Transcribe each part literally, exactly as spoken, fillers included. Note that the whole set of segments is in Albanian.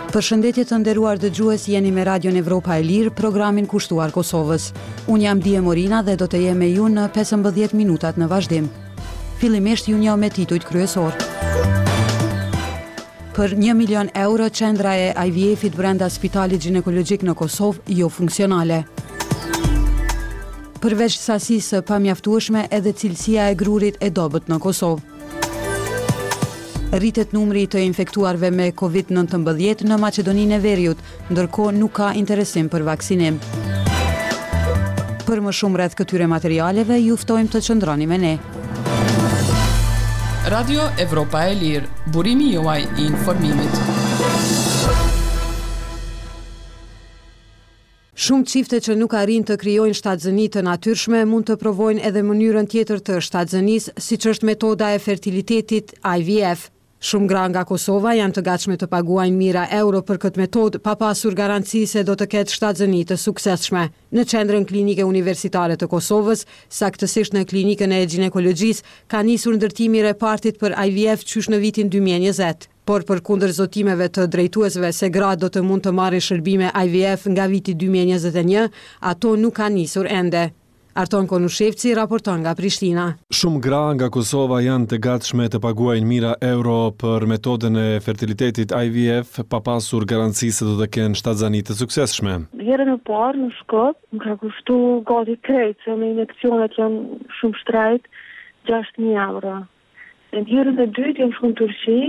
Përshëndetje të nderuar dëgjues, jeni me Radion Evropa e Lirë, programin kushtuar Kosovës. Unë jam Dije Morina dhe do të jem me ju në pesëmbëdhjetë minutat në vazhdim. Fillimisht ju njoh me titujt kryesor. Për një milion euro, qendra e I V F-it brenda Spitalit Ginekologjik në Kosovë jo funksionale. Përveç sasisë së pamjaftueshme, edhe cilësia e grurit e dobët në Kosovë. Rritet numri të infektuarve me COVID nëntëmbëdhjetë në Maqedoninë e Veriut, ndërkohë nuk ka interesim për vaksinim. Për më shumë rreth këtyre materialeve, ju ftojmë të qëndroni me ne. Radio Evropa e Lirë, burimi juaj i informimit. Shumë çifte që nuk arrin të krijojnë shtatzëni të natyrshme mund të provojnë edhe mënyrën tjetër të shtatzënisë, siç është metoda e fertilitetit I V F. Shumë gra nga Kosova janë të gatshme të paguajnë mijëra euro për këtë metodë pa pasur garanci se do të ketë shtatzëni të suksesshme. Në qendrën klinike universitare të Kosovës, saktësisht në klinikën e ginekologjisë, ka nisur ndërtimi i repartit për I V F qysh në vitin dy mijë e njëzet. Por për kundër zotimeve të drejtuesve se gratë do të mund të marrin shërbime I V F nga viti dy mijë e njëzet e një, ato nuk kanë nisur ende. Arton Konushevci raporton nga Prishtina. Shumë gra nga Kosova janë të gatshme të paguajnë mijëra euro për metodën e fertilitetit I V F pa pasur garanci se do të kenë shtatzëni të suksesshme. Herën e parë në Shkop më ka kushtu gati krejt, se me injekcionet janë shumë shtrejt, gjashtë mijë euro. Në herën e dytë jam shku në Turqi,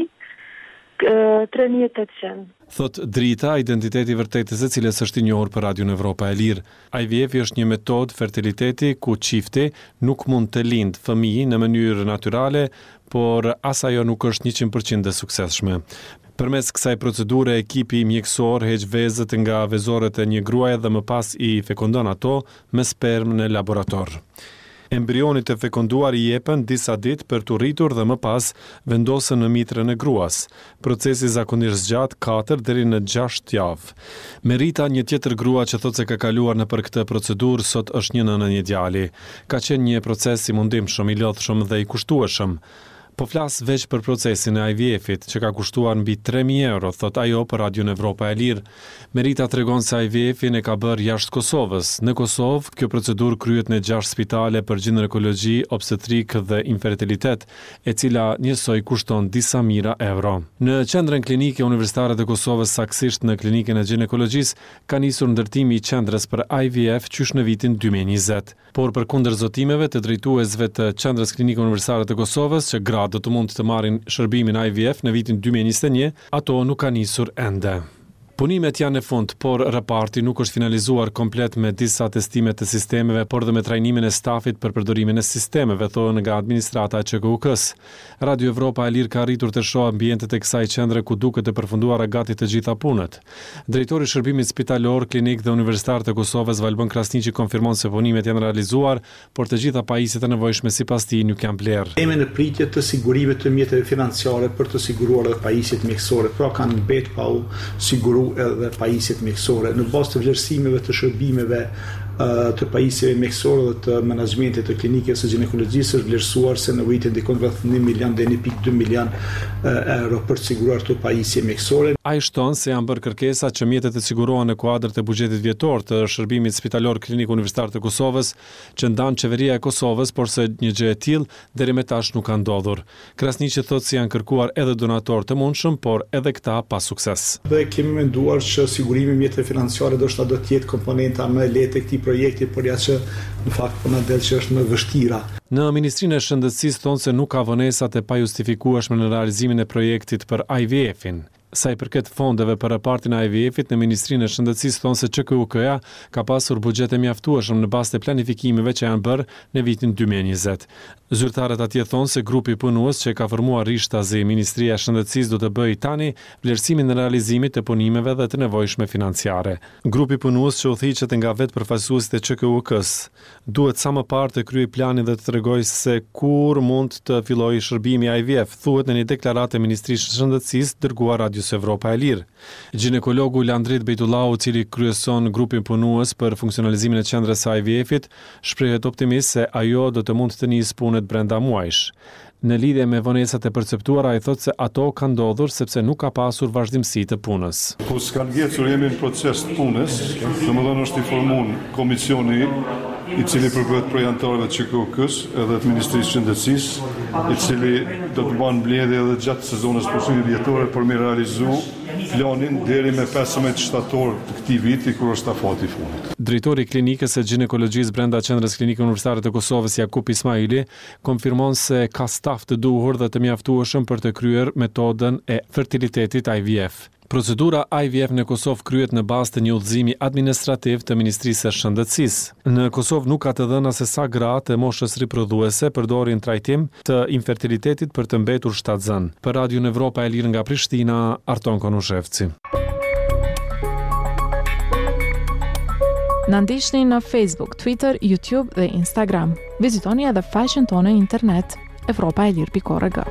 tre mijë e tetëqind. Thot Drita, identiteti vërtetës e cilës është i njohur për Radion Evropa e Lirë. I V F është një metodë fertiliteti ku çifti nuk mund të lindë fëmijë në mënyrë natyrale, por as ajo nuk është njëqind përqind e suksesshme. Përmes kësaj procedure, ekipi mjekësor heq vezët nga vezorët e një gruaje dhe më pas i fekondon ato me sperm në laborator. Embrionit e fekonduar i jepen disa ditë për të rritur dhe më pas vendosën në mitrën e gruas. Procesi zakonisht zgjat katër deri në gjashtë javë. Merita, një tjetër grua që thot se ka kaluar në për këtë procedurë, sot është një nënë një djali. Ka qenë një proces i mundimshëm, i lodhshëm dhe i kushtueshëm. Po flas veç për procesin e I V F-it, që ka kushtuar mbi tre mijë euro, thot ajo për Radion Evropa e Lirë. Merita tregon se I V F-in e ka bërë jashtë Kosovës. Në Kosovë, kjo procedurë kryhet në gjashtë spitale për ginekologji, obstetrik dhe infertilitet, e cila njësoj kushton disa mijëra euro. Në qendrën klinike universitare të Kosovës, saktësisht në klinikën e ginekologjisë, ka nisur ndërtimi i qendrës për I V F qysh në vitin dy mijë e njëzet. Por përkundër zotimeve të drejtuesve të qendrës klinike universitare të Kosovës, që gra do të mund të marrin shërbimin I V F në vitin dy mijë e njëzet e një, ato nuk ka nisur ende. Punimet janë në fund, por raporti nuk është finalizuar komplet me disa testime të sistemeve, por dhe me trajnimin e stafit për përdorimin e sistemeve, thonë nga administrata e Q K U K-s. Radio Evropa e Lirë ka arritur të shohë ambientet e kësaj qendre ku duket të përfunduara gati të gjitha punët. Drejtori i shërbimit spitalor, klinik dhe universitar të Kosovës, Valbon Krasniqi, konfirmon se punimet janë realizuar, por të gjitha pajisjet e nevojshme sipas tij nuk janë blerë. Jemi në pritje të sigurimit të mjeteve financiare për të siguruar edhe pajisjet mjekësore, pra kanë mbetë pa u siguru edhe pajisjet mjekësore. Në bazë të vlerësimeve të shërbimeve të pajisjeve mjekësore dhe të menaxhmentit të klinikës së ginekologjisë është vlerësuar se nevojitet ndikon rreth një milion deri në pikë dy milion euro për të siguruar këto pajisje mjekësore. Ai shton se janë bërë kërkesa që mjetet të sigurohen në kuadër të buxhetit vjetor të shërbimit spitalor klinik universitar të Kosovës, që ndan qeveria e Kosovës, por se një gjë e tillë deri më tash nuk ka ndodhur. Krasniqi thotë se janë kërkuar edhe donator të mundshëm, por edhe këta pa sukses. Dhe kemi menduar që sigurimi i mjeteve financiare do të do të jetë komponenta më e lehtë e këtij projekti, por ja që në fakt po na del që është më vështira. Në Ministrinë e Shëndetësisë thonë se nuk ka vonesat e pajustifikueshme në realizimin e projektit për I V F-in. Sa i përket fondeve për repartin e I V F-it, në Ministrinë e Shëndetësisë thonë se Q K U K-ja ka pasur buxhet e mjaftueshëm në bazë të planifikimeve që janë bërë në vitin dy mijë e njëzet. Zyrtarët atje thonë se grupi punues që ka formuar rishtazi Ministria e Shëndetësisë do të bëjë tani vlerësimin e realizimit të punimeve dhe të nevojshme financiare. Grupi punues që udhëhiqet nga vetë përfaqësuesit e Q K U K-s duhet sa më parë të kryejë planin dhe të tregojë se kur mund të fillojë shërbimi I V F, thuhet në një deklaratë e Ministrisë së Shëndetësisë dërguar Radio Evropa e Lirë. Ginekologu Landrit Bejtullau, i cili kryeson grupin punues për funksionalizimin e qendrës së I V F-it, shprehet optimist se ajo do të mund të nisë punët brenda muajsh. Në lidhje me vonesat e perceptuara, ai thotë se ato kanë ndodhur sepse nuk ka pasur vazhdimsi të punës. Po s'kan gjecur, jemi në proces të punës, domethënë është i formuar komisioni i cili përbohet prej anëtarëve të Q K K-s edhe të Ministrisë së Shëndetësisë, i cili do të banë mbledhje edhe gjatë sezonit pushimit vjetore për me realizu planin deri me pesëmbëdhjetë shtator të këtij viti kur është afati i fundit. Drejtori i klinikës së ginekologjisë brenda Qendrës Klinike Universitare të Kosovës, Jakub Ismaili, konfirmon se ka staf të duhur dhe të mjaftueshëm për të kryer metodën e fertilitetit I V F. Procedura I V F në Kosovë kryhet në bazë të një udhëzimi administrativ të Ministrisë së Shëndetësisë. Në Kosovë nuk ka të dhëna se sa gra të moshës riprodhuese përdorin trajtim të infertilitetit për të mbetur shtatzën. Për Radio Evropa e Lirë nga Prishtina, Arton Konushevci. Na ndiqni në Facebook, Twitter, YouTube dhe Instagram. Vizitoni edhe faqen tonë në internet evropa e lirë pikë org.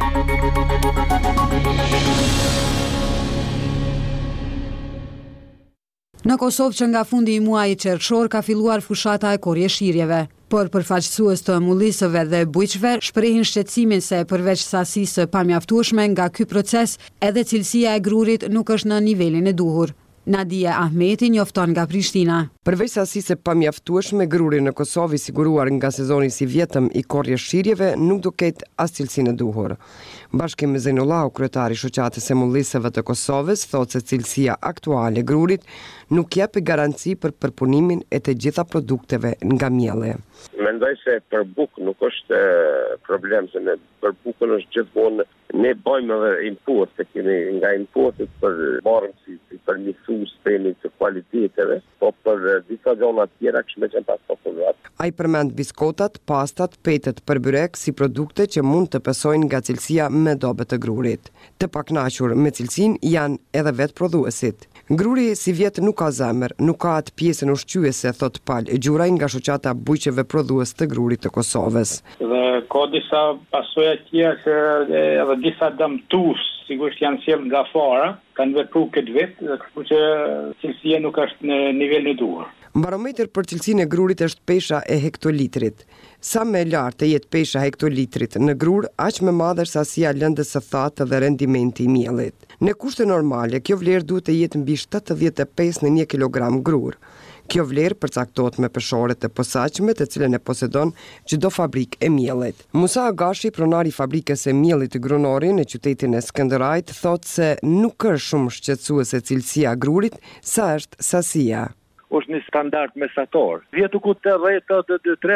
Në Kosovë që nga fundi i muajit qershor ka filluar fushata e korjeshirjeve, por përfaqësues të mullisëve dhe bujqve shprehin shqetësimin se përveç sasisë pamjaftueshme nga ky proces, edhe cilësia e grurit nuk është në nivelin e duhur. Nadia Ahmeti njofton nga Prishtina. Përveç sasisë pamjaftueshme, gruri në Kosovë i siguruar nga sezoni i vjetëm i korjeshirjeve nuk do ketë as cilësinë e duhur. Bashkë me Zejnullahu, kryetari i shoqatës së mullisëve të Kosovës, thotë se cilësia aktuale e grurit nuk jep garanci për përpunimin e të gjitha produkteve nga mielli. Mendoj se për bukë nuk është problem, se ne për bukën është gjithmonë ne bëjmë edhe import, se kemi nga importet për marrëm si, si për një thus themi të kualiteteve, po për disa gjona tjera këshme që në pas populat. A i përmend biskotat, pastat, petet për byrek si produkte që mund të pesojnë nga cilësia me dobe të grurit. Të paknaqur me cilësin janë edhe vetë prodhuesit. Gruri si vjetë nuk ka zemër, nuk ka atë pjesën ushqyese, thot Pal Gjuraj nga shoqata bujqeve prodhues të grurit të Kosovës. Dhe ka disa pasoja tjera që edhe disa dëmtues, sigurisht janë sjellë nga fara, kanë vepruar këtë vit, dhe kështu që cilësia nuk është në nivelin e duhur. Barometër për cilësinë e grurit është pesha e hektolitrit. Sa më e lartë jetë pesha e hektolitrit në grur, aq më madhe është sasia lëndës së thatë dhe rendimenti i miellit. Në kushte normale, kjo vlerë duhet të jetë mbi shtatëdhjetë e pesë në një kilogram grur. Kjo vlerë përcaktohet me peshore të posaçme, të cilën e posedon çdo fabrikë e miellit. Musa Agashi, pronari i fabrikës së miellit të Grunori në qytetin e Skënderajt, thotë se nuk është shumë shqetësuese cilësia e grurit, sa është sasia. Është një standard mesator. Vjetu ku të rrejtë të tre